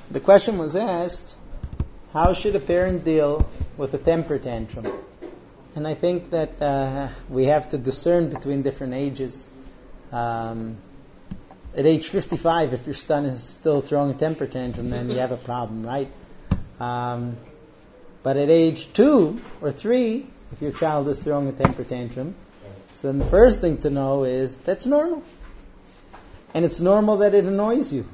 The question was asked, how should a parent deal with a temper tantrum? And I think that we have to discern between different ages. At age 55, if your son is still throwing a temper tantrum, then you have a problem, right? But at age 2 or 3, if your child is throwing a temper tantrum, so then the first thing to know is that's normal. And it's normal that it annoys you.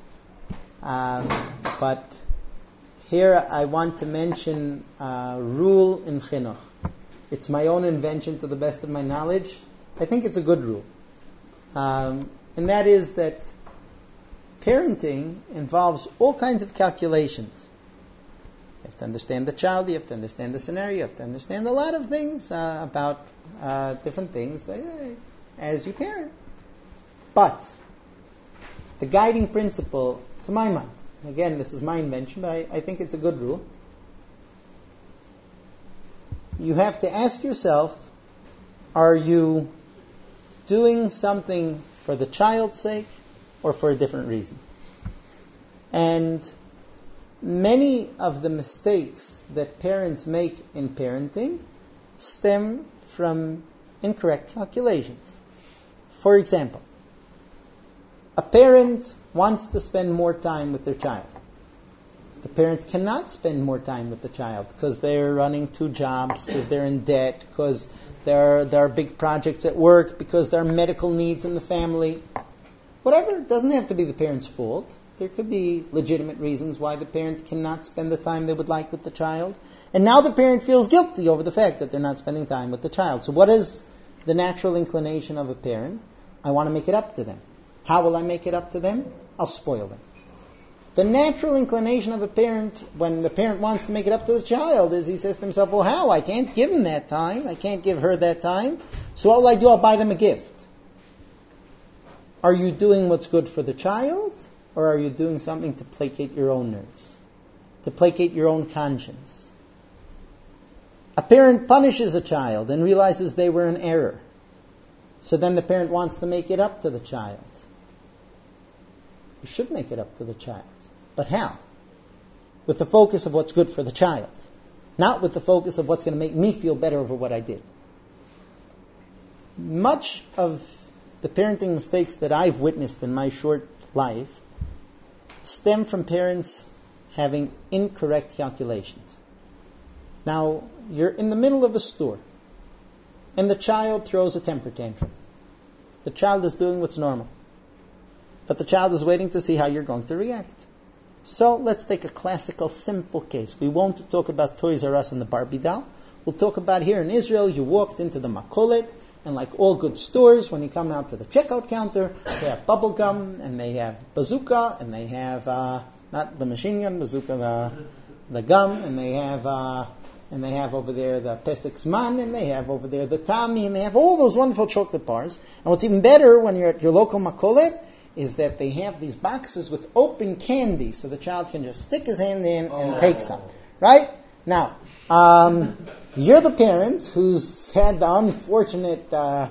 But here I want to mention a rule in chinuch. It's my own invention to the best of my knowledge. I think it's a good rule. And that is that parenting involves all kinds of calculations. You have to understand the child, you have to understand the scenario, you have to understand a lot of things about different things as you parent. But the guiding principle, to my mind, again, this is my invention, but I think it's a good rule. You have to ask yourself, are you doing something for the child's sake or for a different reason? And many of the mistakes that parents make in parenting stem from incorrect calculations. For example, a parent wants to spend more time with their child. The parent cannot spend more time with the child because they're running 2 jobs, because they're in debt, because there are big projects at work, because there are medical needs in the family. Whatever, it doesn't have to be the parent's fault. There could be legitimate reasons why the parent cannot spend the time they would like with the child. And now the parent feels guilty over the fact that they're not spending time with the child. So what is the natural inclination of a parent? I want to make it up to them. How will I make it up to them? I'll spoil them. The natural inclination of a parent, when the parent wants to make it up to the child, is he says to himself, well, how? I can't give him that time. I can't give her that time. So what will I do? I'll buy them a gift. Are you doing what's good for the child? Or are you doing something to placate your own nerves? To placate your own conscience? A parent punishes a child and realizes they were in error. So then the parent wants to make it up to the child. You should make it up to the child. But how? With the focus of what's good for the child. Not with the focus of what's going to make me feel better over what I did. Much of the parenting mistakes that I've witnessed in my short life stem from parents having incorrect calculations. Now, you're in the middle of a store, and the child throws a temper tantrum. The child is doing what's normal. But the child is waiting to see how you're going to react. So let's take a classical, simple case. We won't talk about Toys R Us and the Barbie doll. We'll talk about here in Israel, you walked into the Makolet, and like all good stores, when you come out to the checkout counter, they have bubble gum, and they have bazooka, and they have, not the machine gun, bazooka, the gum, and they have over there the Pesach Zman, and they have over there the Tami, and they have all those wonderful chocolate bars. And what's even better when you're at your local Makolet is that they have these boxes with open candy, so the child can just stick his hand in and take some. Right? Now, you're the parent who's had the unfortunate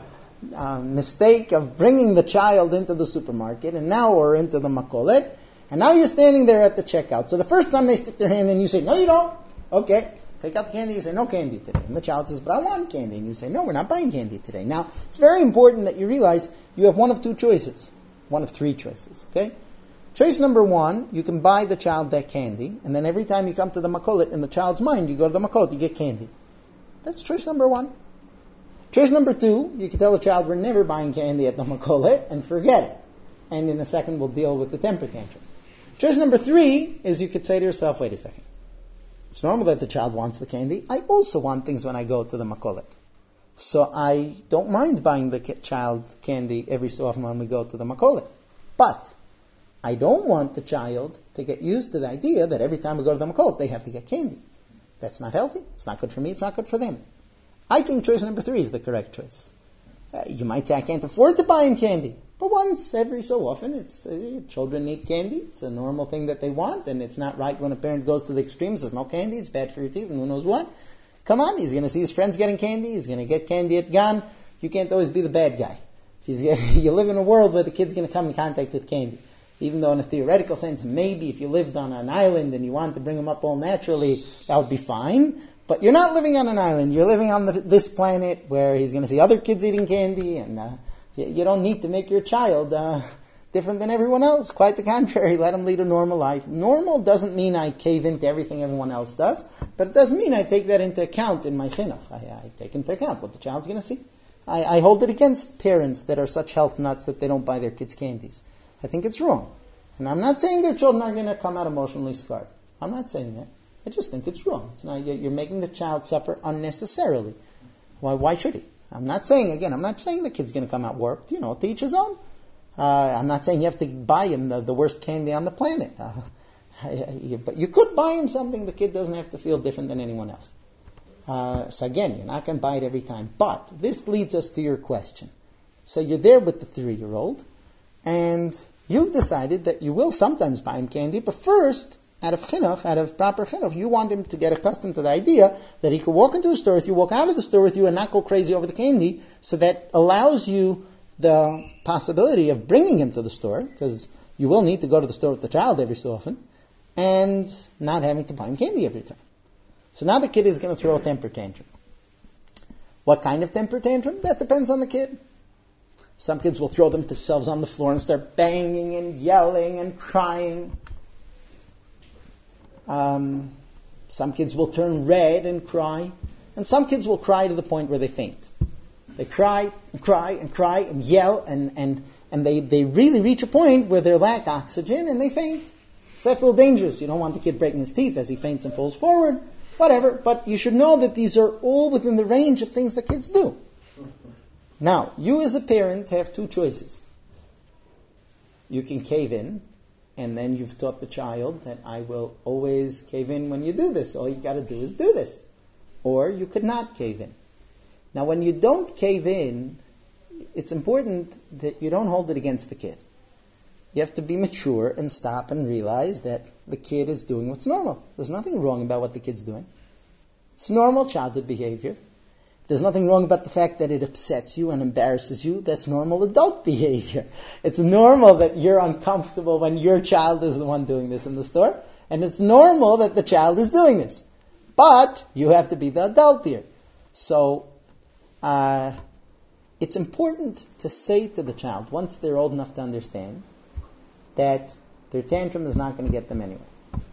mistake of bringing the child into the supermarket, and now we're into the Makolet, and now you're standing there at the checkout. So the first time they stick their hand in, you say, no, you don't. Okay, take out the candy. You say, no candy today. And the child says, but I want candy. And you say, no, we're not buying candy today. Now, it's very important that you realize you have one of 2 choices. One of 3 choices, okay? Choice number 1, you can buy the child that candy, and then every time you come to the Makolet, in the child's mind, you go to the Makolet, you get candy. That's choice number 1. Choice number 2, you can tell the child, we're never buying candy at the Makolet, and forget it. And in a second, we'll deal with the temper tantrum. Choice number 3 is you could say to yourself, wait a second. It's normal that the child wants the candy. I also want things when I go to the Makolet. So I don't mind buying the child candy every so often when we go to the Makolet. But I don't want the child to get used to the idea that every time we go to the Makolet, they have to get candy. That's not healthy. It's not good for me. It's not good for them. I think choice number 3 is the correct choice. You might say, I can't afford to buy him candy. But once every so often, it's children need candy. It's a normal thing that they want. And it's not right when a parent goes to the extremes, says no candy, it's bad for your teeth, and who knows what. Come on, he's going to see his friends getting candy. He's going to get candy at Gan. You can't always be the bad guy. You live in a world where the kid's going to come in contact with candy. Even though in a theoretical sense, maybe if you lived on an island and you wanted to bring him up all naturally, that would be fine. But you're not living on an island. You're living on this planet where he's going to see other kids eating candy, and you don't need to make your child different than everyone else. Quite the contrary, let him lead a normal life. Normal doesn't mean I cave into everything everyone else does, but it doesn't mean I take that into account in my chinuch. I take into account what the child's going to see. I hold it against parents that are such health nuts that they don't buy their kids candies. I think it's wrong. And I'm not saying their children are going to come out emotionally scarred. I'm not saying that. I just think it's wrong. It's not, you're making the child suffer unnecessarily. Why should he? I'm not saying the kid's going to come out warped. To each his own. I'm not saying you have to buy him the worst candy on the planet. But you could buy him something. The kid doesn't have to feel different than anyone else. So again, you're not going to buy it every time. But this leads us to your question. So you're there with the 3-year-old, and you've decided that you will sometimes buy him candy, but first, out of chinuch, out of proper chinuch, you want him to get accustomed to the idea that he could walk into a store with you, walk out of the store with you, and not go crazy over the candy, so that allows you the possibility of bringing him to the store, because you will need to go to the store with the child every so often, and not having to buy him candy every time. So now the kid is going to throw a temper tantrum. What kind of temper tantrum? That depends on the kid. Some kids will throw themselves on the floor and start banging and yelling and crying. Some kids will turn red and cry. And some kids will cry to the point where they faint. They cry and cry and cry and yell and they really reach a point where they lack oxygen and they faint. So that's a little dangerous. You don't want the kid breaking his teeth as he faints and falls forward. Whatever. But you should know that these are all within the range of things that kids do. Now, you as a parent have 2 choices. You can cave in, and then you've taught the child that I will always cave in when you do this. All you got to do is do this. Or you could not cave in. Now, when you don't cave in, it's important that you don't hold it against the kid. You have to be mature and stop and realize that the kid is doing what's normal. There's nothing wrong about what the kid's doing. It's normal childhood behavior. There's nothing wrong about the fact that it upsets you and embarrasses you. That's normal adult behavior. It's normal that you're uncomfortable when your child is the one doing this in the store. And it's normal that the child is doing this. But you have to be the adult here. So it's important to say to the child, once they're old enough to understand, that their tantrum is not going to get them anywhere.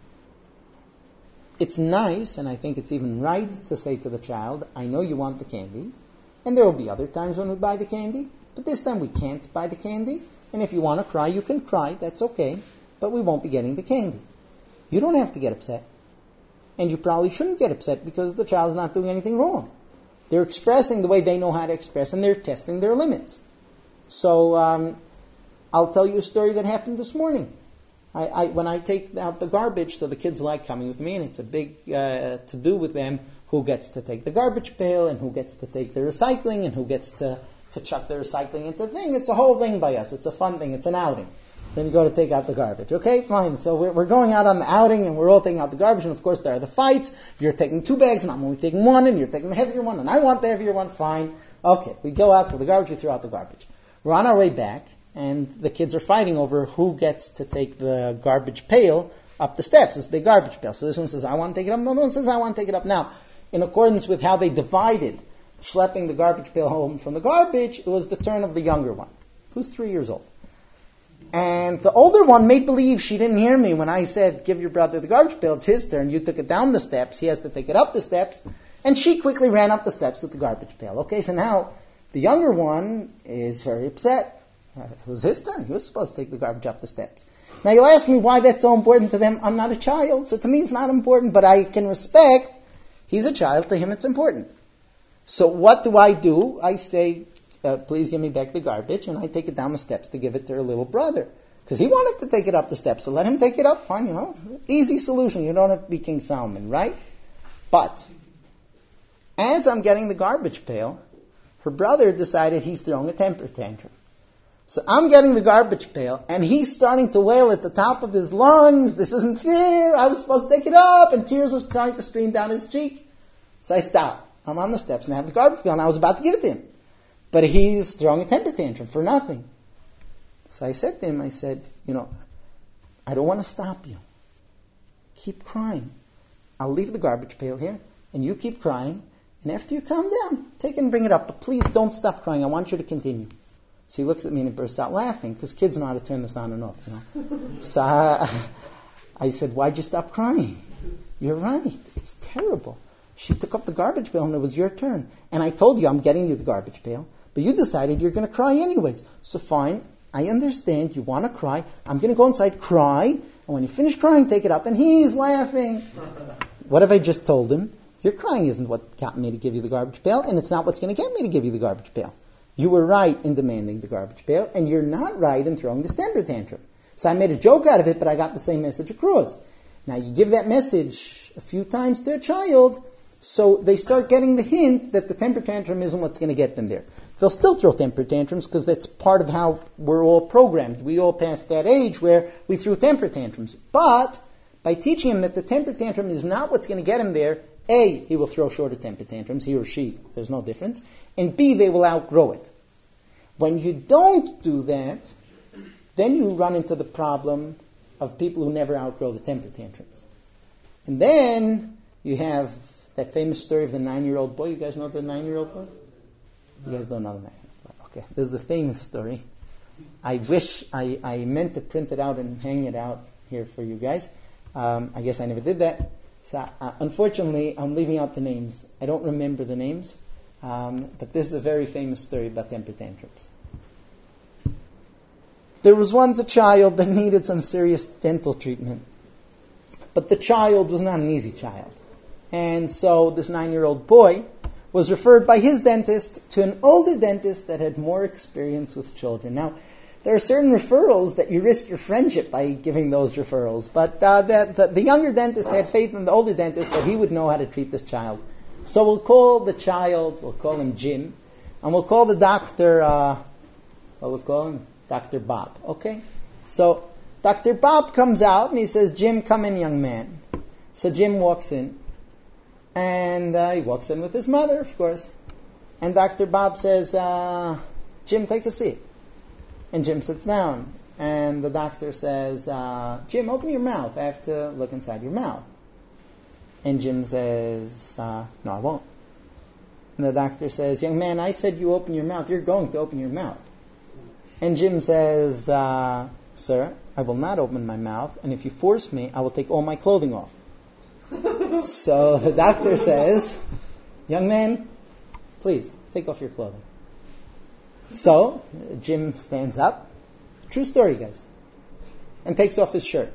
It's nice, and I think it's even right to say to the child, I know you want the candy, and there will be other times when we buy the candy, but this time we can't buy the candy, and if you want to cry, you can cry, that's okay, but we won't be getting the candy. You don't have to get upset. And you probably shouldn't get upset because the child's not doing anything wrong. They're expressing the way they know how to express, and they're testing their limits. So I'll tell you a story that happened this morning. When I take out the garbage, so the kids like coming with me, and it's a big to-do with them, who gets to take the garbage pail, and who gets to take the recycling, and who gets to chuck the recycling into the thing. It's a whole thing by us. It's a fun thing. It's an outing. Then you go to take out the garbage. Okay, fine. So we're going out on the outing, and we're all taking out the garbage, and of course there are the fights. You're taking 2 bags, and I'm only taking 1, and you're taking the heavier one, and I want the heavier one. Fine. Okay, we go out to the garbage, we throw out the garbage. We're on our way back, and the kids are fighting over who gets to take the garbage pail up the steps, this big garbage pail. So this one says, I want to take it up. The other one says, I want to take it up. Now, in accordance with how they divided schlepping the garbage pail home from the garbage, it was the turn of the younger one, who's 3 years old. And the older one made believe she didn't hear me when I said, give your brother the garbage pail, it's his turn. You took it down the steps, he has to take it up the steps. And she quickly ran up the steps with the garbage pail. Okay, so now the younger one is very upset. It was his turn. He was supposed to take the garbage up the steps. Now you'll ask me why that's so important to them. I'm not a child, so to me it's not important, but I can respect. He's a child, to him it's important. So what do? I say, please give me back the garbage, and I take it down the steps to give it to her little brother. Because he wanted to take it up the steps, so let him take it up, fine, Easy solution, you don't have to be King Solomon, right? But, as I'm getting the garbage pail, her brother decided he's throwing a temper tantrum. So I'm getting the garbage pail, and he's starting to wail at the top of his lungs, this isn't fair, I was supposed to take it up, and tears were starting to stream down his cheek. So I stop. I'm on the steps, and I have the garbage pail, and I was about to give it to him. But he's throwing a temper tantrum for nothing. So I said to him, I don't want to stop you. Keep crying. I'll leave the garbage pail here, and you keep crying, and after you calm down, take it and bring it up. But please don't stop crying. I want you to continue. So he looks at me and he bursts out laughing, because kids know how to turn this on and off. So I said, why'd you stop crying? You're right. It's terrible. She took up the garbage pail and it was your turn. And I told you I'm getting you the garbage pail, but you decided you're going to cry anyways. So fine, I understand you want to cry. I'm going to go inside, cry, and when you finish crying, take it up. And he's laughing. What have I just told him? Your crying isn't what got me to give you the garbage pail, and it's not what's going to get me to give you the garbage pail. You were right in demanding the garbage pail, and you're not right in throwing this temper tantrum. So I made a joke out of it, but I got the same message across. Now you give that message a few times to a child, so they start getting the hint that the temper tantrum isn't what's going to get them there. They'll still throw temper tantrums because that's part of how we're all programmed. We all passed that age where we threw temper tantrums. But by teaching him that the temper tantrum is not what's going to get him there, A, he will throw shorter temper tantrums, he or she, there's no difference, and B, they will outgrow it. When you don't do that, then you run into the problem of people who never outgrow the temper tantrums. And then you have that famous story of the 9-year-old boy. You guys know the 9-year-old boy? You guys don't know the 9-year-old boy. Okay, this is a famous story. I wish I meant to print it out and hang it out here for you guys. I guess I never did that. So unfortunately, I'm leaving out the names. I don't remember the names. But this is a very famous story about temper tantrums. There was once a child that needed some serious dental treatment. But the child was not an easy child. And so this 9-year-old boy was referred by his dentist to an older dentist that had more experience with children. Now, there are certain referrals that you risk your friendship by giving those referrals. But the younger dentist had faith in the older dentist that he would know how to treat this child. So we'll call the child, we'll call him Jim, and we'll call the doctor, we'll call him Dr. Bob, okay? So Dr. Bob comes out and he says, Jim, come in, young man. So Jim walks in, and he walks in with his mother, of course. And Dr. Bob says, Jim, take a seat. And Jim sits down, and the doctor says, Jim, open your mouth. I have to look inside your mouth. And Jim says, no, I won't. And the doctor says, young man, I said you open your mouth. You're going to open your mouth. And Jim says, sir, I will not open my mouth, and if you force me, I will take all my clothing off. So the doctor says, young man, please, take off your clothing. So Jim stands up, true story, guys, and takes off his shirt.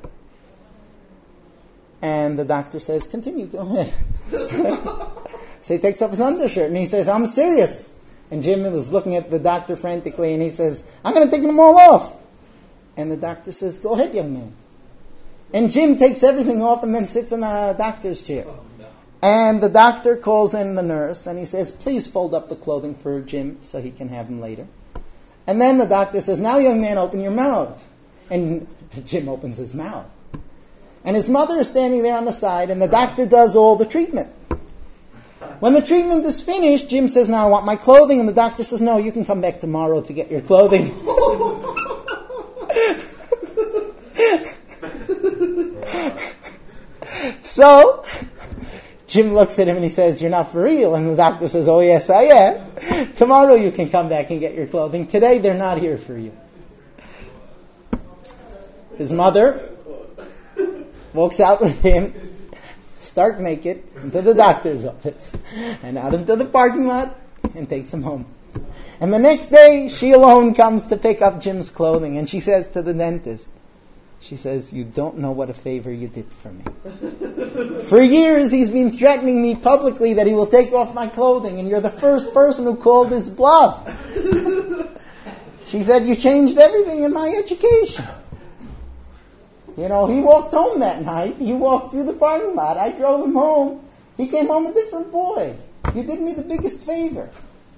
And the doctor says, continue, go ahead. So he takes off his undershirt and he says, I'm serious. And Jim was looking at the doctor frantically and he says, I'm going to take them all off. And the doctor says, go ahead, young man. And Jim takes everything off and then sits in a doctor's chair. And the doctor calls in the nurse and he says, please fold up the clothing for Jim so he can have them later. And then the doctor says, now, young man, open your mouth. And Jim opens his mouth. And his mother is standing there on the side, and the doctor does all the treatment. When the treatment is finished, Jim says, now I want my clothing, and the doctor says, no, you can come back tomorrow to get your clothing. So, Jim looks at him and he says, you're not for real. And the doctor says, oh yes, I am. Tomorrow you can come back and get your clothing. Today they're not here for you. His mother walks out with him, stark naked, into the doctor's office, and out into the parking lot, and takes him home. And the next day, she alone comes to pick up Jim's clothing, and she says to the dentist, she says, you don't know what a favor you did for me. For years, he's been threatening me publicly that he will take off my clothing, and you're the first person who called his bluff. She said, you changed everything in my education. You know, he walked home that night. He walked through the parking lot. I drove him home. He came home a different boy. You did me the biggest favor.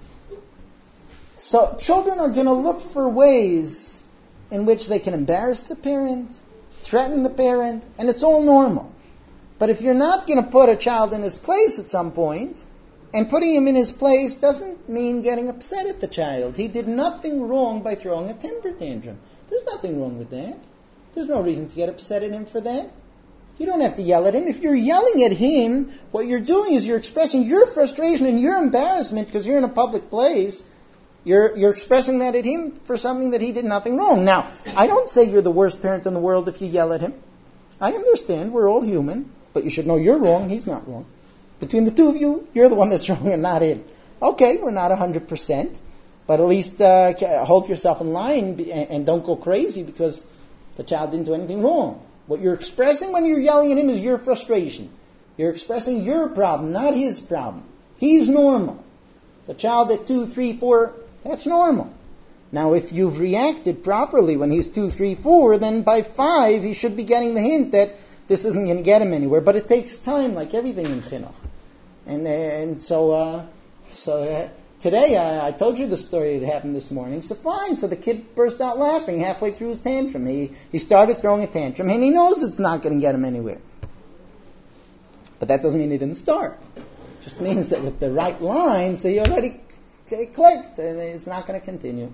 So children are going to look for ways in which they can embarrass the parent, threaten the parent, and it's all normal. But if you're not going to put a child in his place at some point, and putting him in his place doesn't mean getting upset at the child. He did nothing wrong by throwing a temper tantrum. There's nothing wrong with that. There's no reason to get upset at him for that. You don't have to yell at him. If you're yelling at him, what you're doing is you're expressing your frustration and your embarrassment because you're in a public place. You're expressing that at him for something that he did nothing wrong. Now, I don't say you're the worst parent in the world if you yell at him. I understand, we're all human, but you should know you're wrong, he's not wrong. Between the two of you, you're the one that's wrong and not him. Okay, we're not 100%, but at least hold yourself in line and don't go crazy because the child didn't do anything wrong. What you're expressing when you're yelling at him is your frustration. You're expressing your problem, not his problem. He's normal. The child at 2, 3, 4, that's normal. Now, if you've reacted properly when he's 2, 3, 4, then by 5 he should be getting the hint that this isn't going to get him anywhere. But it takes time, like everything in chinuch. And so today I told you the story that happened this morning. So fine. So the kid burst out laughing halfway through his tantrum. He started throwing a tantrum, and he knows it's not going to get him anywhere. But that doesn't mean he didn't start. It just means that with the right lines, he already clicked, and it's not going to continue.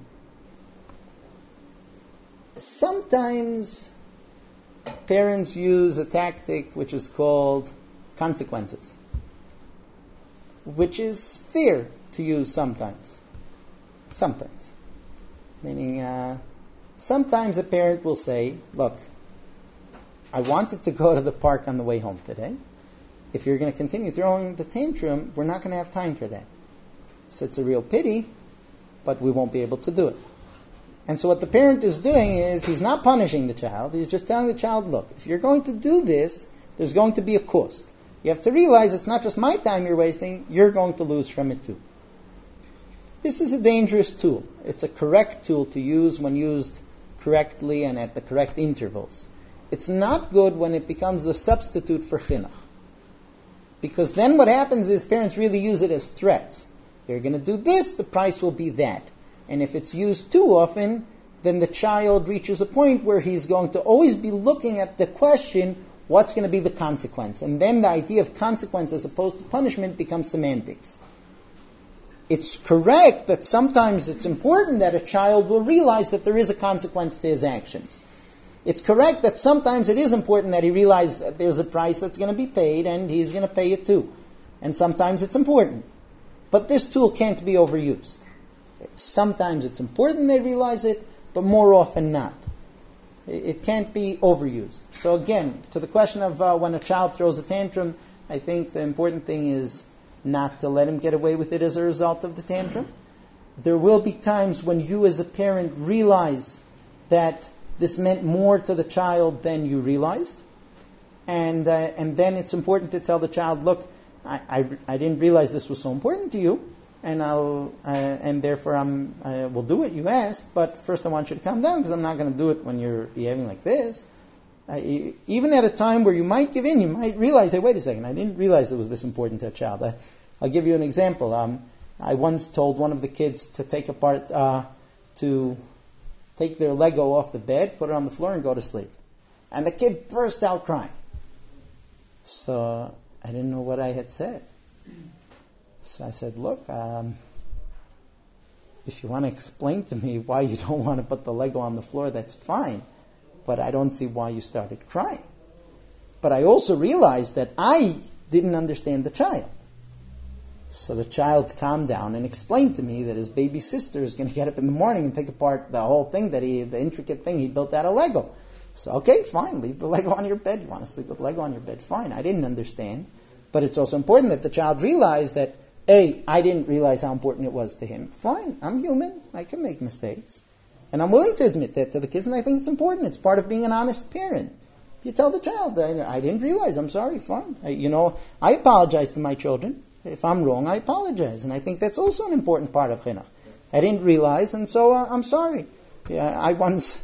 Sometimes parents use a tactic which is called consequences, which is fair to use sometimes. Sometimes. Meaning, sometimes a parent will say, look, I wanted to go to the park on the way home today. If you're going to continue throwing the tantrum, we're not going to have time for that. So it's a real pity, but we won't be able to do it. And so what the parent is doing is he's not punishing the child. He's just telling the child, look, if you're going to do this, there's going to be a cost. You have to realize it's not just my time you're wasting, you're going to lose from it too. This is a dangerous tool. It's a correct tool to use when used correctly and at the correct intervals. It's not good when it becomes the substitute for chinuch. Because then what happens is parents really use it as threats. You're going to do this, the price will be that. And if it's used too often, then the child reaches a point where he's going to always be looking at the question, what's going to be the consequence? And then the idea of consequence as opposed to punishment becomes semantics. It's correct that sometimes it's important that a child will realize that there is a consequence to his actions. It's correct that sometimes it is important that he realize that there's a price that's going to be paid and he's going to pay it too. And sometimes it's important. But this tool can't be overused. Sometimes it's important they realize it, but more often not. It can't be overused. So again, to the question of when a child throws a tantrum, I think the important thing is not to let him get away with it as a result of the tantrum. There will be times when you as a parent realize that this meant more to the child than you realized. And then it's important to tell the child, look, I didn't realize this was so important to you, and therefore I will do what you asked, but first I want you to calm down because I'm not going to do it when you're behaving like this. Even at a time where you might give in, you might realize, hey, wait a second, I didn't realize it was this important to a child. I'll give you an example. I once told one of the kids to to take their Lego off the bed, put it on the floor, and go to sleep. And the kid burst out crying. So I didn't know what I had said. So I said, look, if you want to explain to me why you don't want to put the Lego on the floor, that's fine. But I don't see why you started crying. But I also realized that I didn't understand the child. So the child calmed down and explained to me that his baby sister is going to get up in the morning and take apart the whole thing, the intricate thing he built out of Lego. So, okay, fine, leave the Lego on your bed. You want to sleep with Lego on your bed? Fine, I didn't understand. But it's also important that the child realize that, A, I didn't realize how important it was to him. Fine, I'm human. I can make mistakes. And I'm willing to admit that to the kids, and I think it's important. It's part of being an honest parent. You tell the child, I didn't realize, I'm sorry, fine. I apologize to my children. If I'm wrong, I apologize. And I think that's also an important part of chinuch. I didn't realize, and so I'm sorry. I once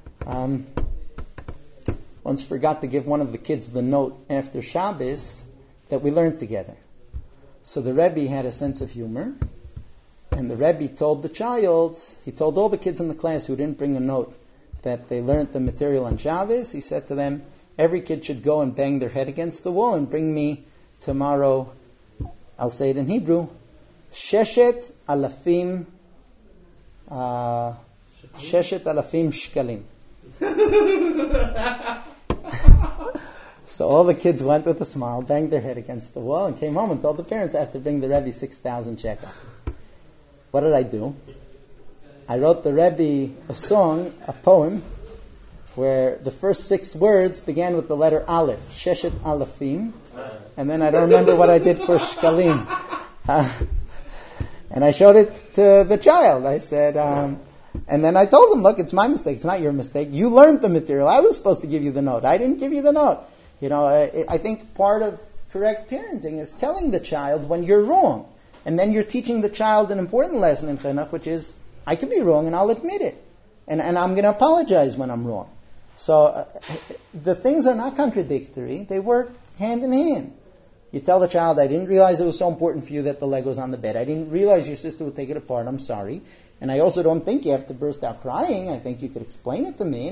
forgot to give one of the kids the note after Shabbos that we learned together. So the Rebbe had a sense of humor, and the Rebbe told the child, he told all the kids in the class who didn't bring a note that they learned the material on Shabbos, he said to them, every kid should go and bang their head against the wall and bring me tomorrow, I'll say it in Hebrew, Sheshet alafim shkalim. So all the kids went with a smile, banged their head against the wall, and came home and told the parents I have to bring the Rebbe 6,000 shekel. What did I do? I wrote the Rebbe a song, a poem, where the first 6 words began with the letter Aleph, Sheshet Alefim, and then I don't remember what I did for Shkalim. And I showed it to the child. I said, and then I told him, look, it's my mistake, it's not your mistake. You learned the material. I was supposed to give you the note. I didn't give you the note. I think part of correct parenting is telling the child when you're wrong. And then you're teaching the child an important lesson in Chinuch, which is, I could be wrong and I'll admit it. And I'm going to apologize when I'm wrong. So the things are not contradictory. They work hand in hand. You tell the child, I didn't realize it was so important for you that the Lego's on the bed. I didn't realize your sister would take it apart. I'm sorry. And I also don't think you have to burst out crying. I think you could explain it to me,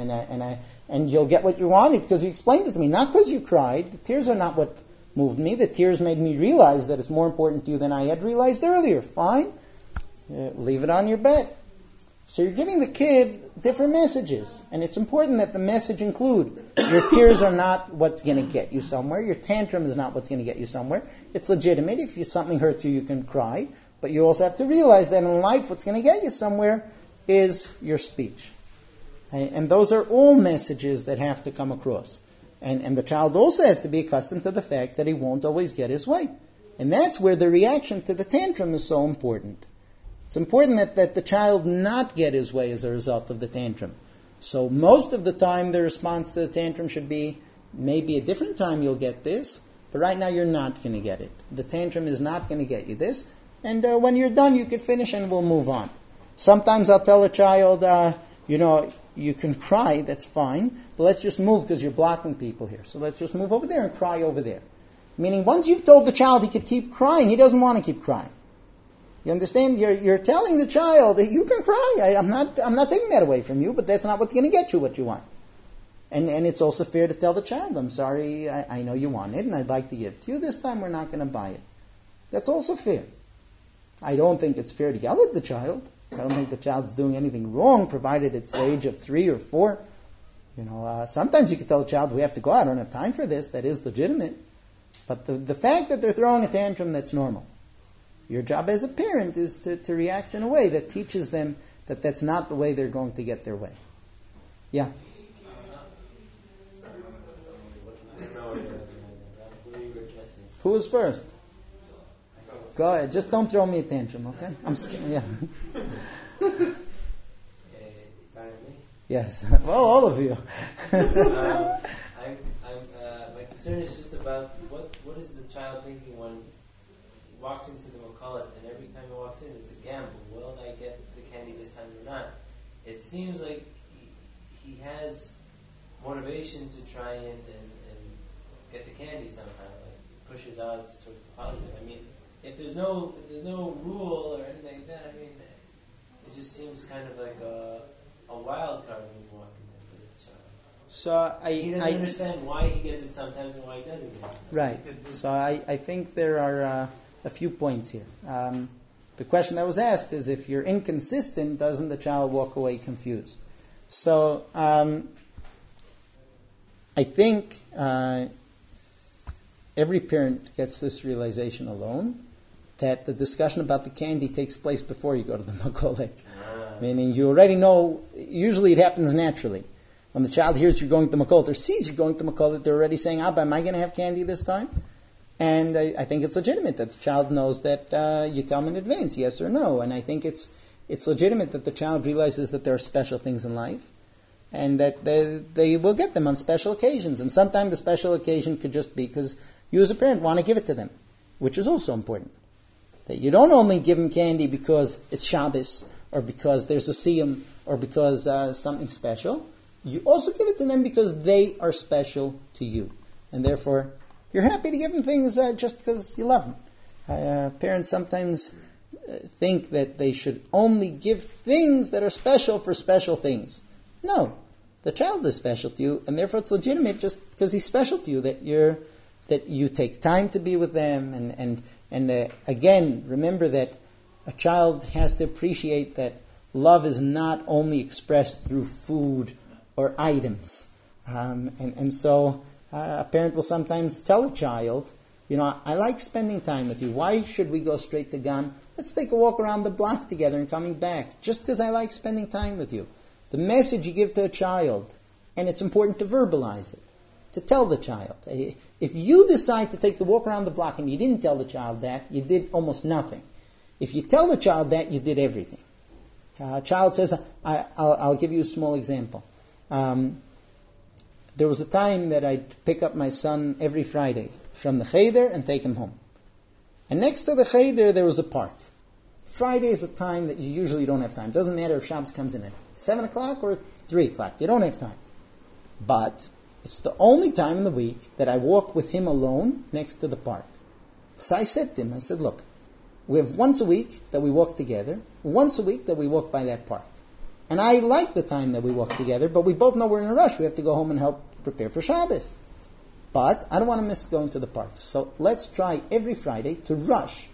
and you'll get what you wanted because you explained it to me, not because you cried. The tears are not what moved me. The tears made me realize that it's more important to you than I had realized earlier. Fine. Leave it on your bed. So you're giving the kid different messages, and it's important that the message include your tears are not what's going to get you somewhere. Your tantrum is not what's going to get you somewhere. It's legitimate. If something hurts you, you can cry. But you also have to realize that in life, what's going to get you somewhere is your speech. And those are all messages that have to come across. And the child also has to be accustomed to the fact that he won't always get his way. And that's where the reaction to the tantrum is so important. It's important that the child not get his way as a result of the tantrum. So most of the time, the response to the tantrum should be, maybe a different time you'll get this, but right now you're not going to get it. The tantrum is not going to get you this. And when you're done, you can finish and we'll move on. Sometimes I'll tell a child, you can cry, that's fine, but let's just move because you're blocking people here. So let's just move over there and cry over there. Meaning once you've told the child he could keep crying, he doesn't want to keep crying. You understand? You're telling the child that you can cry. I'm not taking that away from you, but that's not what's going to get you what you want. And it's also fair to tell the child, I'm sorry, I know you want it and I'd like to give it to you. This time we're not going to buy it. That's also fair. I don't think it's fair to yell at the child. I don't think the child's doing anything wrong, provided it's the age of 3 or 4. Sometimes you can tell the child, we have to go out, I don't have time for this. That is legitimate. But the fact that they're throwing a tantrum, that's normal. Your job as a parent is to react in a way that teaches them that that's not the way they're going to get their way. Yeah? Who was first? Go ahead. Just don't throw me a tantrum, okay? I'm scared. Yeah. Yes. Well, all of you. My concern is just about what is the child thinking when he walks into the Makolet, and every time he walks in, it's a gamble. Will I get the candy this time or not? It seems like he has motivation to try and get the candy somehow, like push his odds towards the positive. I mean, if there's no rule or anything like that, I mean, it just seems kind of like a wild card when you walk in there for the child. So he doesn't understand why he gets it sometimes and why he doesn't get it. Right. So I think there are a few points here. The question that was asked is, if you're inconsistent, doesn't the child walk away confused? So I think every parent gets this realization alone, that the discussion about the candy takes place before you go to the Makolet. Meaning you already know, usually it happens naturally. When the child hears you're going to Makolet or sees you're going to Makolet, they're already saying, Abba, am I going to have candy this time? And I think it's legitimate that the child knows that you tell him in advance, yes or no. And I think it's legitimate that the child realizes that there are special things in life and that they will get them on special occasions. And sometimes the special occasion could just be because you as a parent want to give it to them, which is also important. That you don't only give them candy because it's Shabbos or because there's a siyum or because something special. You also give it to them because they are special to you. And therefore, you're happy to give them things just because you love them. Parents sometimes think that they should only give things that are special for special things. No. The child is special to you, and therefore it's legitimate just because he's special to you that you take time to be with them. And again, remember that a child has to appreciate that love is not only expressed through food or items. And so a parent will sometimes tell a child, I like spending time with you. Why should we go straight to Gan? Let's take a walk around the block together and coming back, just because I like spending time with you. The message you give to a child, and it's important to verbalize it, to tell the child. If you decide to take the walk around the block and you didn't tell the child that, you did almost nothing. If you tell the child that, you did everything. A child says, I'll give you a small example. There was a time that I'd pick up my son every Friday from the cheder and take him home. And next to the cheder there was a park. Friday is a time that you usually don't have time. It doesn't matter if Shabbos comes in at 7 o'clock or 3 o'clock. You don't have time. But it's the only time in the week that I walk with him alone next to the park. So I said to him, look, we have once a week that we walk together, once a week that we walk by that park. And I like the time that we walk together, but we both know we're in a rush. We have to go home and help prepare for Shabbos. But I don't want to miss going to the park. So let's try every Friday to rush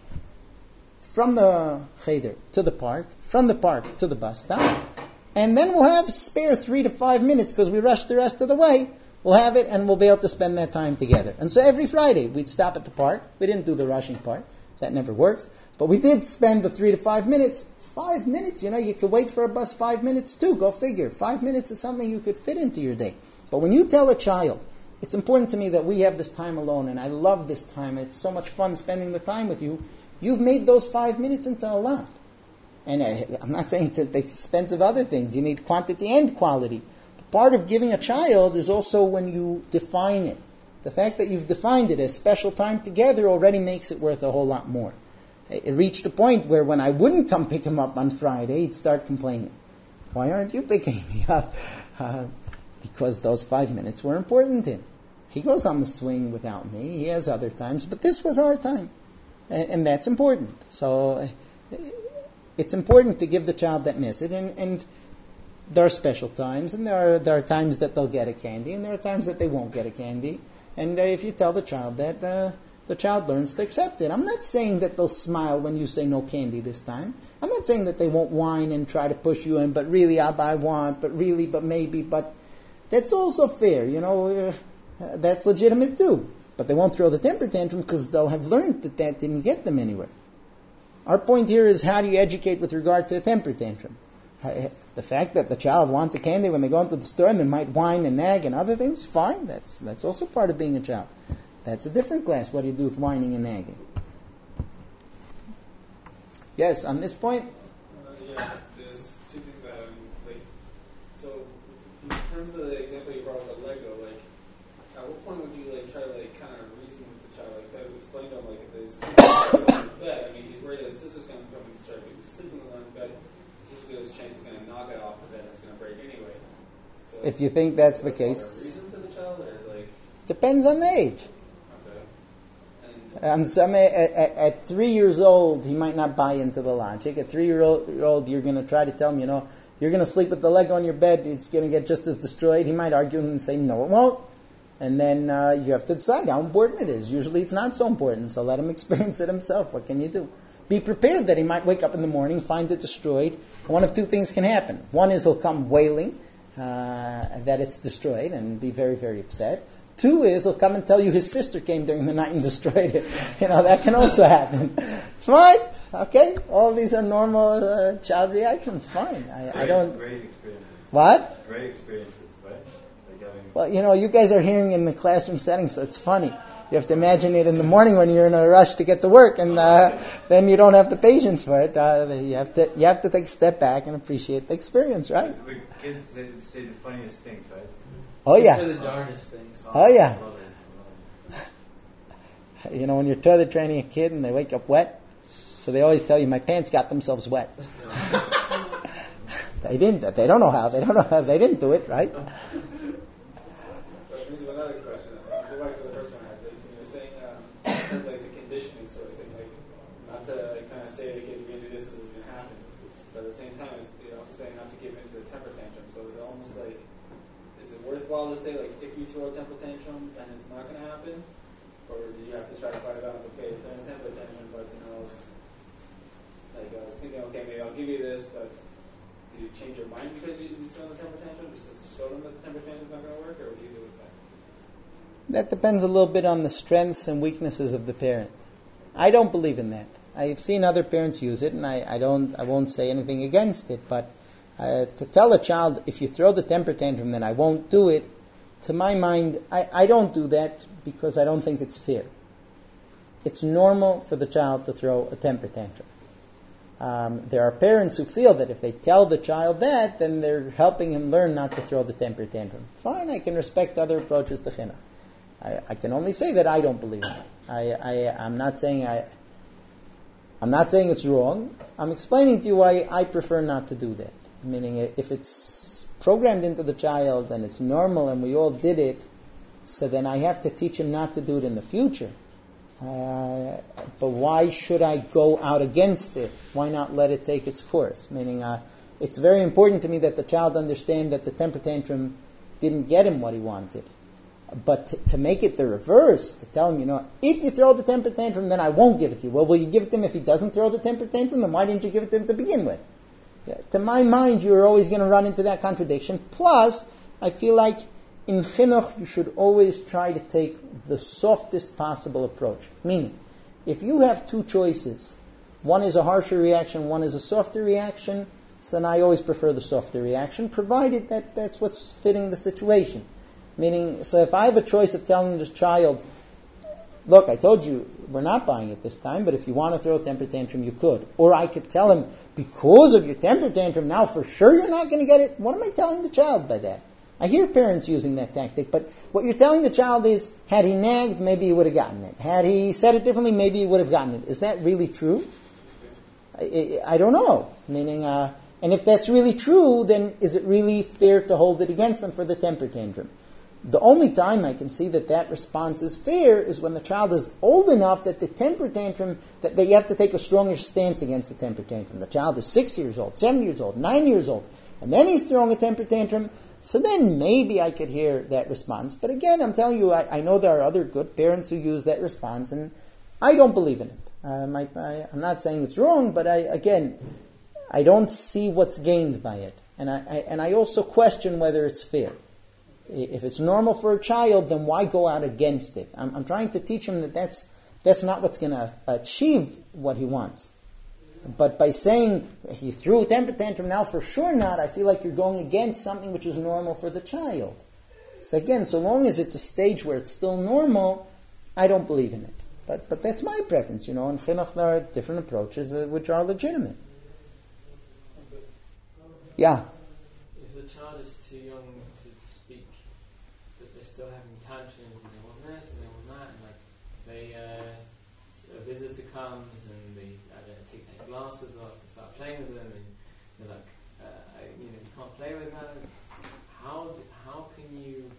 from the cheder to the park, from the park to the bus stop, and then we'll have spare 3 to 5 minutes because we rushed the rest of the way. We'll have it and we'll be able to spend that time together. And so every Friday we'd stop at the park. We didn't do the rushing part. That never worked. But we did spend the 3 to 5 minutes. 5 minutes, you could wait for a bus 5 minutes too. Go figure. 5 minutes is something you could fit into your day. But when you tell a child, it's important to me that we have this time alone, and I love this time. It's so much fun spending the time with you. You've made those 5 minutes into a lot. And I'm not saying it's at the expense of other things. You need quantity and quality. Part of giving a child is also when you define it. The fact that you've defined it as special time together already makes it worth a whole lot more. It reached a point where when I wouldn't come pick him up on Friday, he'd start complaining. Why aren't you picking me up? Because those 5 minutes were important to him. He goes on the swing without me. He has other times, but this was our time. And that's important. So it's important to give the child that message. And there are special times, and there are times that they'll get a candy, and there are times that they won't get a candy. And if you tell the child that, the child learns to accept it. I'm not saying that they'll smile when you say no candy this time. I'm not saying that they won't whine and try to push you in, but really, Abba, I want, but really, but maybe, but that's also fair, that's legitimate too. But they won't throw the temper tantrum because they'll have learned that didn't get them anywhere. Our point here is, how do you educate with regard to a temper tantrum? The fact that the child wants a candy when they go into the store and they might whine and nag and other things, fine. That's also part of being a child. That's a different class. What do you do with whining and nagging? Yes, on this point? There's two things that so in terms of the example you brought with Lego, at what point would you try to kind of reason with the child? Try to explain to him if there's bed. He's worried that his sister's going to come and start sleeping on his bed. There's a chance he's going to knock it off the bed and it's going to break anyway. So if you think that's the case, reason to the child, or depends on the age. Okay. At 3 years old, he might not buy into the logic. At 3 year old, you're going to try to tell him, you're going to sleep with the Lego on your bed. It's going to get just as destroyed. He might argue and say, no, it won't. And then you have to decide how important it is. Usually, it's not so important. So let him experience it himself. What can you do? Be prepared that he might wake up in the morning, find it destroyed. One of two things can happen. One is he'll come wailing that it's destroyed and be very, very upset. Two is he'll come and tell you his sister came during the night and destroyed it. That can also happen. Fine, okay. All of these are normal child reactions. Fine. I don't. Great experiences. What? Great experiences, right? Well, you guys are hearing in the classroom setting, so it's funny. You have to imagine it in the morning when you're in a rush to get to work, and then you don't have the patience for it. You have to take a step back and appreciate the experience, right? The kids say the funniest things, right? Oh yeah. Say the darndest things. Oh yeah. When you're toilet training a kid and they wake up wet, so they always tell you, my pants got themselves wet. They didn't. They don't know how. They don't know how. They didn't do it, right? Another question. Go back to the first one. You were saying the conditioning sort of thing, not to kind of say to the kid, you're going to do this, this is going to happen. But at the same time, you're also saying not to give in to the temper tantrum. So is it almost is it worthwhile to say, if you throw a temper tantrum, then it's not going to happen? Or do you have to try to find a balance? Okay, you're throwing a temper tantrum, but I was thinking, okay, maybe I'll give you this, but Do you change your mind because you still in a temper tantrum, just to show them that the temper tantrum's not going to work, or what do you do with that? That depends a little bit on the strengths and weaknesses of the parent. I don't believe in that. I've seen other parents use it, and I won't say anything against it. But to tell a child, if you throw the temper tantrum, then I won't do it. To my mind, I don't do that because I don't think it's fair. It's normal for the child to throw a temper tantrum. There are parents who feel that if they tell the child that, then they're helping him learn not to throw the temper tantrum. Fine, I can respect other approaches to chinuch. I can only say that I don't believe in it. I'm not saying it's wrong. I'm explaining to you why I prefer not to do that. Meaning, if it's programmed into the child and it's normal and we all did it, so then I have to teach him not to do it in the future. But why should I go out against it? Why not let it take its course? Meaning, it's very important to me that the child understand that the temper tantrum didn't get him what he wanted. But to make it the reverse, to tell him, if you throw the temper tantrum, then I won't give it to you. Well, will you give it to him if he doesn't throw the temper tantrum? Then why didn't you give it to him to begin with? Yeah, to my mind, you're always going to run into that contradiction. Plus, I feel like in chinuch, you should always try to take the softest possible approach. Meaning, if you have two choices, one is a harsher reaction, one is a softer reaction, so then I always prefer the softer reaction, provided that that's what's fitting the situation. Meaning, so if I have a choice of telling this child, look, I told you we're not buying it this time, but if you want to throw a temper tantrum, you could. Or I could tell him, because of your temper tantrum, now for sure you're not going to get it. What am I telling the child by that? I hear parents using that tactic, but what you're telling the child is, had he nagged, maybe he would have gotten it. Had he said it differently, maybe he would have gotten it. Is that really true? I don't know. Meaning, and if that's really true, then is it really fair to hold it against them for the temper tantrum? The only time I can see that response is fair is when the child is old enough that the temper tantrum, that you have to take a stronger stance against the temper tantrum. The child is 6 years old, 7 years old, 9 years old, and then he's throwing a temper tantrum, so then maybe I could hear that response. But again, I'm telling you, I know there are other good parents who use that response, and I don't believe in it. I'm not saying it's wrong, but I don't see what's gained by it. And I also question whether it's fair. If it's normal for a child, then why go out against it? I'm trying to teach him that that's not what's going to achieve what he wants. But by saying he threw a temper tantrum, now for sure not, I feel like you're going against something which is normal for the child. So again, so long as it's a stage where it's still normal, I don't believe in it. But that's my preference, In chinuch there are different approaches which are legitimate. Yeah. If the child is too young to speak, but they're still having tantrums and they want this and they want that, and a visitor comes and they take their glasses off and start playing with them, and they're like, you can't play with that. How can you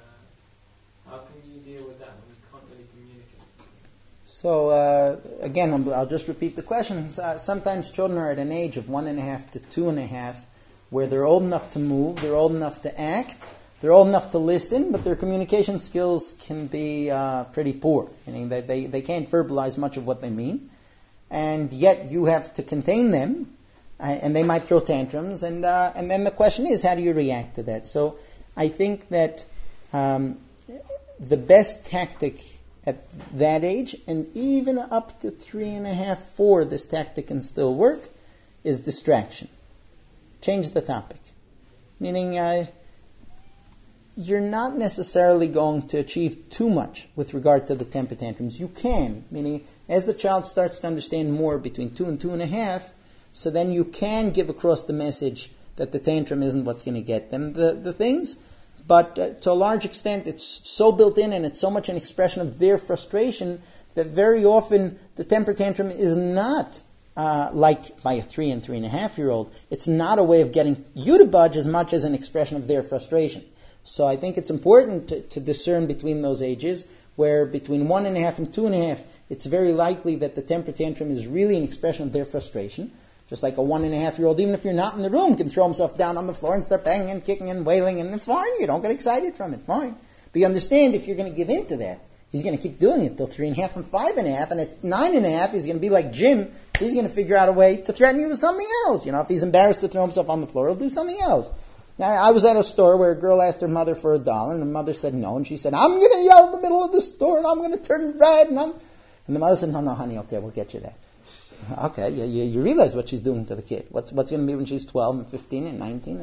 deal with that when you can't really communicate? So again, I'll just repeat the question. Sometimes children are at an age of 1.5 to 2.5, where they're old enough to move, they're old enough to act, they're old enough to listen, but their communication skills can be pretty poor, meaning that they can't verbalize much of what they mean, and yet you have to contain them, and they might throw tantrums, and then the question is, how do you react to that? So I think that the best tactic at that age, and even up to 3.5, 4, this tactic can still work, is distraction. Change the topic. Meaning, you're not necessarily going to achieve too much with regard to the temper tantrums. You can. Meaning, as the child starts to understand more between 2 and 2.5, so then you can give across the message that the tantrum isn't what's going to get them the things. But to a large extent, it's so built in and it's so much an expression of their frustration that very often the temper tantrum is not like by a 3 and 3.5-year-old. It's not a way of getting you to budge as much as an expression of their frustration. So I think it's important to discern between those ages, where between 1.5 and 2.5, it's very likely that the temper tantrum is really an expression of their frustration. Just like a 1.5-year-old, even if you're not in the room, can throw himself down on the floor and start banging and kicking and wailing, and it's fine. You don't get excited from it. Fine. But you understand, if you're going to give in to that, He's going to keep doing it till 3.5 and 5.5, and at 9.5, he's going to be like Jim. He's going to figure out a way to threaten you with something else. If he's embarrassed to throw himself on the floor, he'll do something else. Now, I was at a store where a girl asked her mother for $1, and the mother said no, and she said, I'm going to yell in the middle of the store, and I'm going to turn red, and the mother said, no, honey, okay, we'll get you that. Okay, you realize what she's doing to the kid. What's going to be when she's 12 and 15 and 19,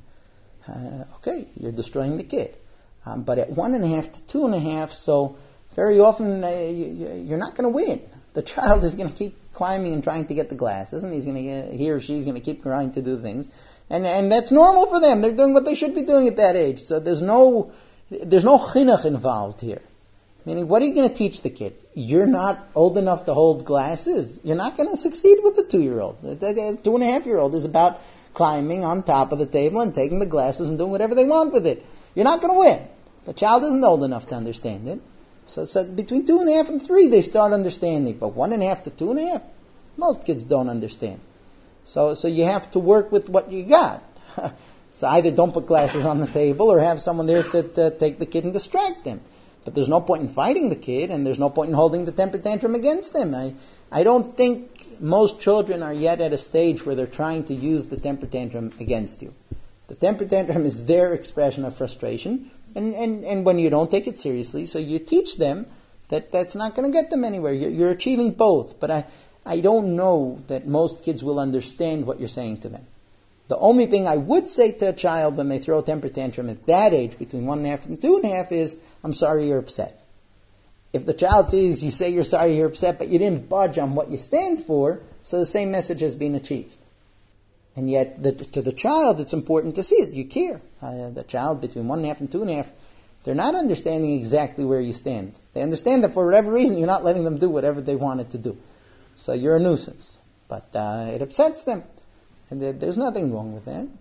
and okay, you're destroying the kid. But at 1.5 to 2.5, so very often you're not going to win. The child is going to keep climbing and trying to get the glasses, and he or she's going to keep trying to do things. And that's normal for them. They're doing what they should be doing at that age. So there's no chinuch involved here. Meaning, what are you going to teach the kid? You're not old enough to hold glasses. You're not going to succeed with the 2-year-old. The 2.5-year-old is about climbing on top of the table and taking the glasses and doing whatever they want with it. You're not going to win. The child isn't old enough to understand it. So between 2.5 and 3, they start understanding. But 1.5 to 2.5, most kids don't understand. So you have to work with what you got. So either don't put glasses on the table or have someone there to take the kid and distract them. But there's no point in fighting the kid, and there's no point in holding the temper tantrum against them. I don't think most children are yet at a stage where they're trying to use the temper tantrum against you. The temper tantrum is their expression of frustration, and when you don't take it seriously, so you teach them that that's not going to get them anywhere. You're achieving both, but I don't know that most kids will understand what you're saying to them. The only thing I would say to a child when they throw a temper tantrum at that age, between 1.5 and 2.5, is, I'm sorry you're upset. If the child sees you say you're sorry you're upset, but you didn't budge on what you stand for, so the same message has been achieved. And yet, to the child, it's important to see it. You care. The child between 1.5 and 2.5, they're not understanding exactly where you stand. They understand that for whatever reason, you're not letting them do whatever they wanted to do. So you're a nuisance. But it upsets them. And there's nothing wrong with that.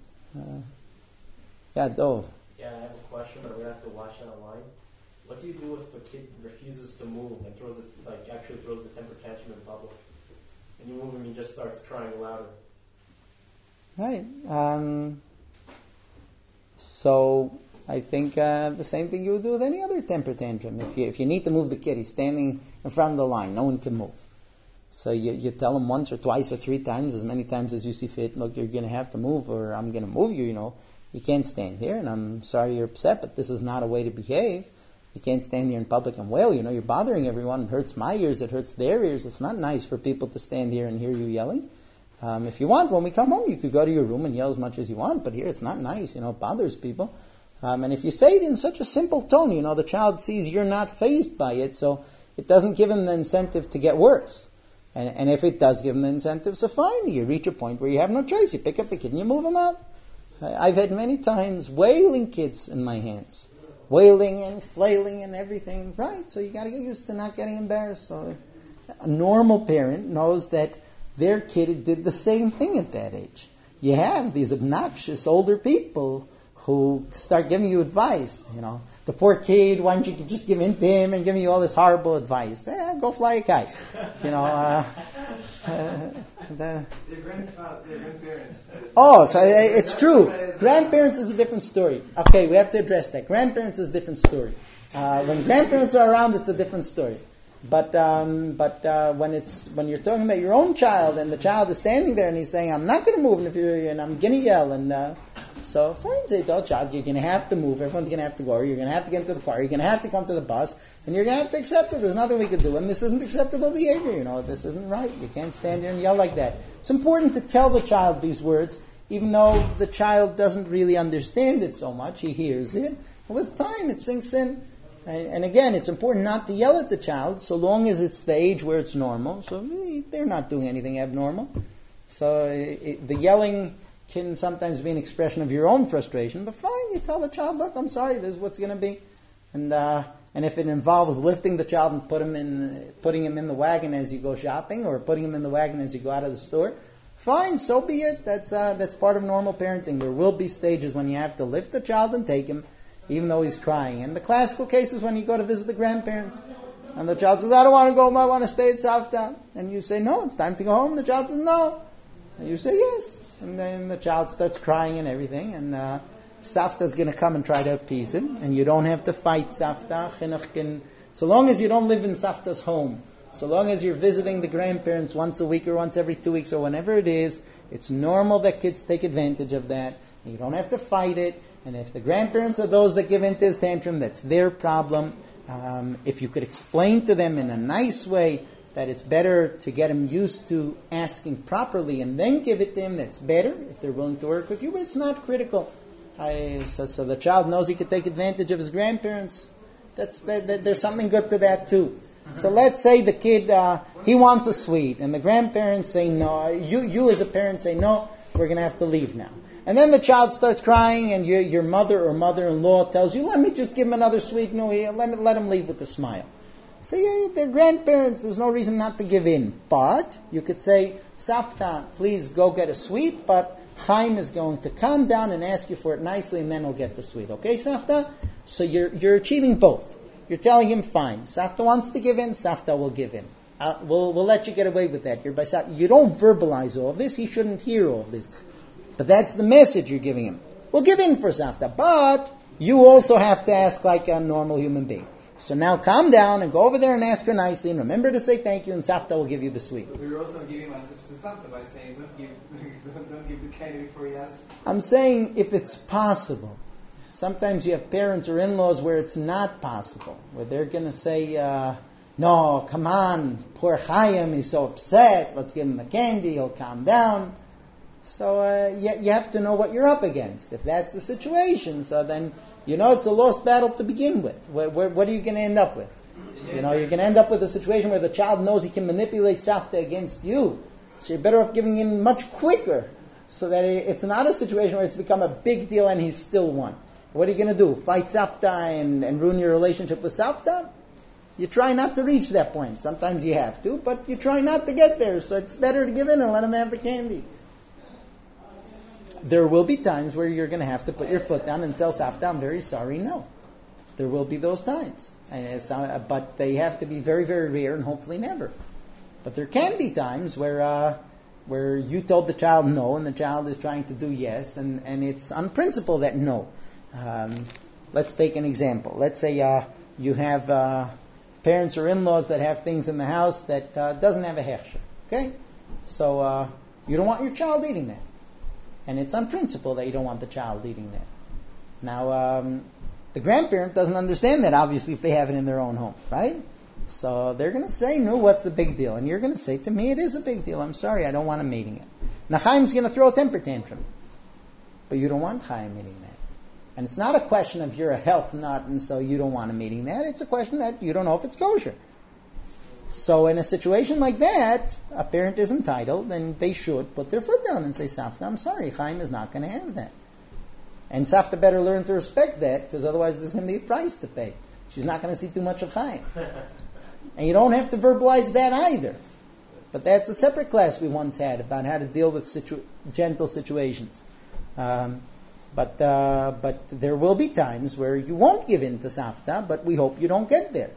Dov. Yeah, I have a question, but we have to watch it online. What do you do if a kid refuses to move and actually throws the temper tantrum in public? And you move him, he just starts crying louder. Right. So I think the same thing you would do with any other temper tantrum. If you need to move the kid, he's standing in front of the line, no one can move. So you tell him once or twice or 3 times, as many times as you see fit, look, you're going to have to move, or I'm going to move you, You can't stand here, and I'm sorry you're upset, but this is not a way to behave. You can't stand here in public and wail, you're bothering everyone. It hurts my ears, it hurts their ears. It's not nice for people to stand here and hear you yelling. If you want, when we come home, you could go to your room and yell as much as you want, but here it's not nice, it bothers people. And if you say it in such a simple tone, the child sees you're not fazed by it, so it doesn't give him the incentive to get worse. And if it does give him the incentive, so fine, you reach a point where you have no choice. You pick up the kid and you move him out. I've had many times wailing kids in my hands. Wailing and flailing and everything. Right, so you got to get used to not getting embarrassed. So a normal parent knows that their kid did the same thing at that age. You have these obnoxious older people who start giving you advice. The poor kid, why don't you just give in to him and give me all this horrible advice? Go fly a kite. Their grandparents. Oh, so it's true. Grandparents is a different story. Okay, we have to address that. Grandparents is a different story. When grandparents are around, it's a different story. But when you're talking about your own child and the child is standing there and he's saying, I'm not going to move and I'm going to yell, and so fine, say, oh child, you're going to have to move. Everyone's going to have to go. Or you're going to have to get into the car. You're going to have to come to the bus, and you're going to have to accept it. There's nothing we can do, and this isn't acceptable behavior. This isn't right. You can't stand there and yell like that. It's important to tell the child these words, even though the child doesn't really understand it so much. He hears it, and with time it sinks in. And again, it's important not to yell at the child so long as it's the age where it's normal. So they're not doing anything abnormal. So the yelling can sometimes be an expression of your own frustration, but fine, you tell the child, look, I'm sorry, this is what's going to be. And if it involves lifting the child and putting him in the wagon as you go shopping, or putting him in the wagon as you go out of the store, fine, so be it. That's part of normal parenting. There will be stages when you have to lift the child and take him, even though he's crying. And the classical case is when you go to visit the grandparents, and the child says, I don't want to go home, I want to stay at Savta. And you say, no, it's time to go home. The child says, no. And you say, yes. And then the child starts crying and everything, and Savta's going to come and try to appease him, and you don't have to fight Savta. Chinuch can So long as you don't live in Safta's home, so long as you're visiting the grandparents once a week or once every 2 weeks or whenever it is, it's normal that kids take advantage of that. You don't have to fight it. And if the grandparents are those that give into his tantrum, that's their problem. If you could explain to them in a nice way that it's better to get him used to asking properly and then give it to him, that's better if they're willing to work with you, but it's not critical. So the child knows he could take advantage of his grandparents. There's something good to that too. So let's say the kid, he wants a sweet, and the grandparents say no. You as a parent say no, we're going to have to leave now. And then the child starts crying, and your mother or mother-in-law tells you, let me just give him another sweet. No, let him leave with a smile. So they're grandparents, there's no reason not to give in. But you could say, Safta, please go get a sweet, but Chaim is going to calm down and ask you for it nicely, and then he'll get the sweet. Okay, Safta? So you're achieving both. You're telling him, fine. Safta wants to give in, Safta will give in. We'll let you get away with that. You don't verbalize all of this. He shouldn't hear all of this. But that's the message you're giving him. We'll give in for Safta, but you also have to ask like a normal human being. So now calm down and go over there and ask her nicely, and remember to say thank you, and Safta will give you the sweet. But we were also giving a message to Safta by saying, don't give the candy before you ask. I'm saying if it's possible. Sometimes you have parents or in-laws where it's not possible, where they're going to say, no, come on, poor Chaim, he's so upset, let's give him the candy, he'll calm down. So you have to know what you're up against. If that's the situation, so then it's a lost battle to begin with. What are you going to end up with? You're going to end up with a situation where the child knows he can manipulate Safta against you. So you're better off giving in much quicker, so that it's not a situation where it's become a big deal and he's still won. What are you going to do? Fight Safta and ruin your relationship with Safta? You try not to reach that point. Sometimes you have to, but you try not to get there. So it's better to give in and let him have the candy. There will be times where you're going to have to put your foot down and tell Safta, I'm very sorry, no. There will be those times. But they have to be very, very rare and hopefully never. But there can be times where you told the child no and the child is trying to do yes, and it's on principle that no. Let's take an example. Let's say you have parents or in-laws that have things in the house that doesn't have a hechsher. Okay? So you don't want your child eating that. And it's on principle that you don't want the child eating that. Now, the grandparent doesn't understand that, obviously, if they have it in their own home, right? So they're going to say, no, what's the big deal? And you're going to say, to me, it is a big deal. I'm sorry, I don't want him eating it. Now, Chaim's going to throw a temper tantrum. But you don't want Chaim eating that. And it's not a question of you're a health nut and so you don't want him eating that. It's a question that you don't know if it's kosher. So in a situation like that, a parent is entitled and they should put their foot down and say, Safta, I'm sorry, Chaim is not going to have that. And Safta better learn to respect that, because otherwise there's going to be a price to pay. She's not going to see too much of Chaim. And you don't have to verbalize that either. But that's a separate class we once had about how to deal with gentle situations. But there will be times where you won't give in to Safta, but we hope you don't get there.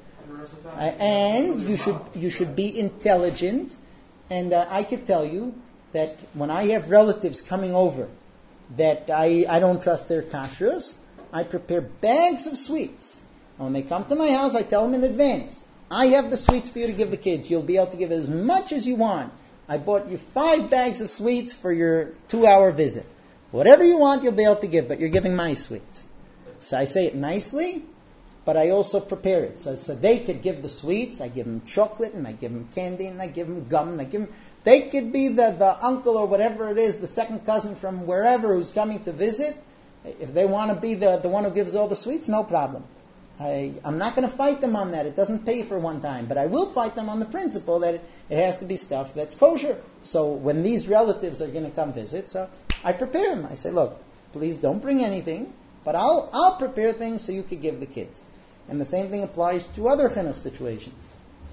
And you should be intelligent. And I could tell you that when I have relatives coming over that I don't trust their kashrus, I prepare bags of sweets. And when they come to my house, I tell them in advance, I have the sweets for you to give the kids. You'll be able to give as much as you want. I bought you 5 bags of sweets for your 2-hour visit. Whatever you want, you'll be able to give, but you're giving my sweets. So I say it nicely, but I also prepare it. So they could give the sweets. I give them chocolate, and I give them candy, and I give them gum, and they could be the uncle or whatever it is, the second cousin from wherever who's coming to visit. If they want to be the one who gives all the sweets, no problem. I'm not going to fight them on that. It doesn't pay for one time. But I will fight them on the principle that it has to be stuff that's kosher. So when these relatives are going to come visit, so I prepare them. I say, look, please don't bring anything, but I'll prepare things so you could give the kids. And the same thing applies to other chinuch situations.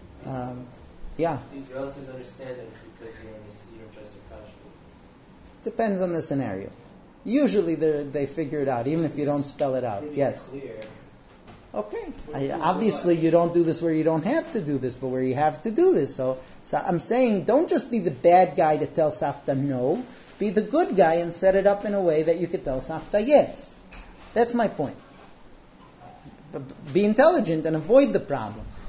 Yeah. These relatives understand that it's because you don't trust their kashrut. Depends on the scenario. Usually they figure it out, even if you don't spell it out. Yes. Clear. Okay. Obviously, you don't do this where you don't have to do this, but where you have to do this. So I'm saying, don't just be the bad guy to tell Safta no. Be the good guy and set it up in a way that you could tell Safta yes. That's my point. Be intelligent and avoid the problem.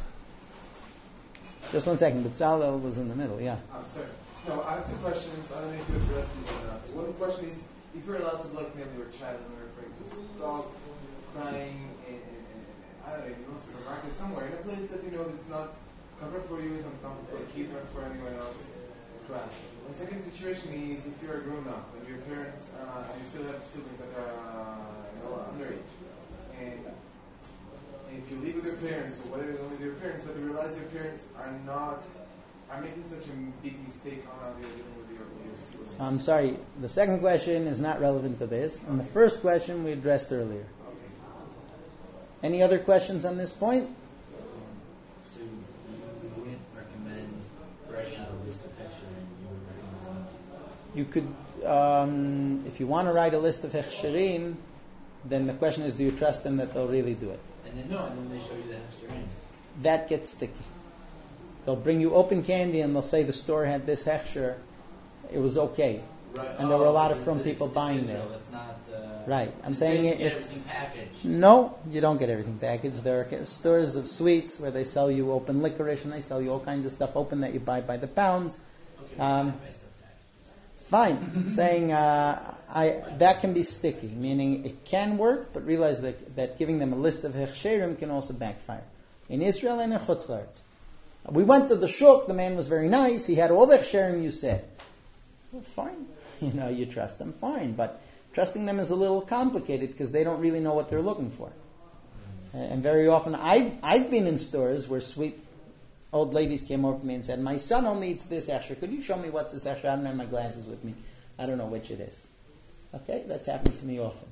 Just one second. Bezalel was in the middle. Yeah. Oh, sorry. No, I have two questions. I don't know if you address these or not. One question is, if you're allowed to blackmail your child when you're afraid to stop crying in I don't know, supermarket somewhere, in a place that you know it's not comfort for you, it's not comfort for the kids or for anyone else to cry. The second situation is if you're a grown up and your parents, and you still have siblings that are underage, and if you live with your parents, or whatever, with your parents, but you realize your parents are making such a big mistake on how they're dealing with your siblings. I'm sorry. The second question is not relevant to this, and the first question we addressed earlier. Any other questions on this point? So you wouldn't recommend writing out a list of hechsherim. You would recommend. You could, if you want to write a list of hechsherim, then the question is, do you trust them that they'll really do it? And then they show you the hechsherim. That gets sticky. They'll bring you open candy and they'll say the store had this hechsher. It was okay. Right. And there were a lot of from people buying there. It's not. Right. I'm saying you get everything packaged. No, you don't get everything packaged. There are stores of sweets where they sell you open licorice and they sell you all kinds of stuff open that you buy by the pounds. Okay, fine. I'm saying that can be sticky, meaning it can work, but realize that giving them a list of hechsherim can also backfire. In Israel and in Chutz La'aretz. We went to the shuk, the man was very nice, he had all the hechsherim you said. Well, fine. You trust them, fine, but trusting them is a little complicated because they don't really know what they're looking for. And very often, I've been in stores where sweet old ladies came over to me and said, my son only eats this hechsher. Could you show me what's this hechsher? I don't have my glasses with me. I don't know which it is. Okay, that's happened to me often.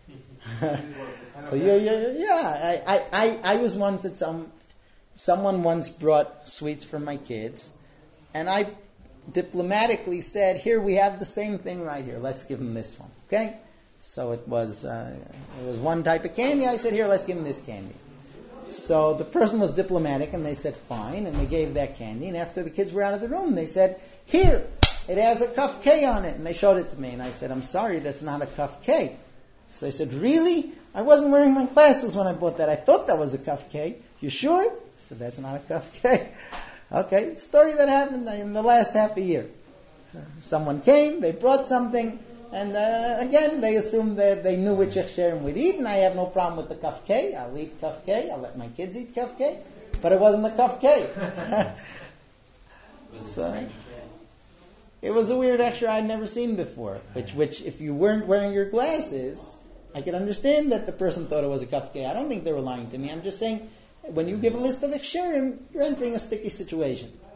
So I was once at someone once brought sweets for my kids, and I diplomatically said, here we have the same thing right here. Let's give them this one. Okay? So it was one type of candy. I said, here, let's give them this candy. So the person was diplomatic and they said, fine, and they gave that candy. And after the kids were out of the room, they said, here, it has a kaf K on it. And they showed it to me. And I said, I'm sorry, that's not a kaf K. So they said, really? I wasn't wearing my glasses when I bought that. I thought that was a kaf K. You sure? I said, that's not a kaf K. Okay, story that happened in the last half a year. Someone came, they brought something, and again, they assumed that they knew which hechsherim we'd eat, and I have no problem with the kaf K. I'll eat kaf K. I'll let my kids eat kaf K. But it wasn't a kaf K. So, it was a weird hechsher I'd never seen before, which if you weren't wearing your glasses, I could understand that the person thought it was a kaf K. I don't think they were lying to me. I'm just saying, when you give a list of hechsherim, you're entering a sticky situation.